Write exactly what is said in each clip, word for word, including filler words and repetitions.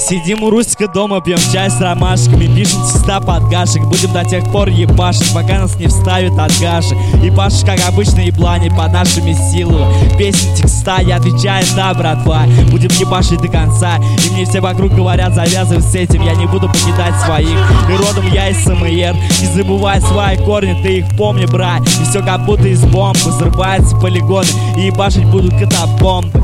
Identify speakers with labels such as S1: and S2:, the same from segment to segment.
S1: Сидим у Рустика дома, пьем чай с ромашками, пишем текста под гашек. Будем до тех пор ебашить, пока нас не вставят от гаши. И пашешь, как обычно, еблани под нашими силами. Песни, текста, я отвечаю, да, братва. Будем ебашить до конца. И мне все вокруг говорят, завязывай с этим, я не буду покидать своих. И родом я из СМР. Не забывай свои корни, ты их помни, брат. И все как будто из бомб. Взрываются полигоны и ебашить будут катабомбы.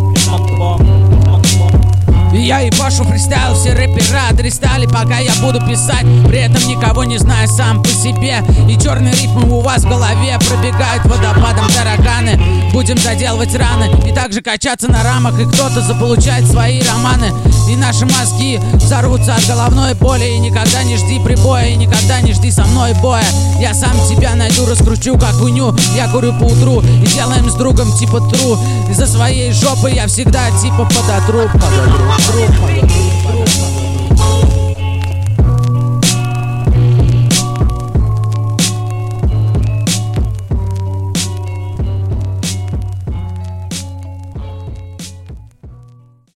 S2: И я ебашу фристайл, все рэпера дристали, пока я буду писать. При этом никого не знаю сам по себе. И черные рифмы у вас в голове пробегают водопадом тараканы. Будем доделывать раны и также качаться на рамах. И кто-то заполучает свои романы. И наши мозги взорвутся от головной боли. И никогда не жди прибоя, и никогда не жди со мной боя. Я сам тебя найду, раскручу как хуйню. Я курю по утру и делаем с другом типа тру. Из-за своей жопы я всегда типа подотру, подотру. Тру, подотру.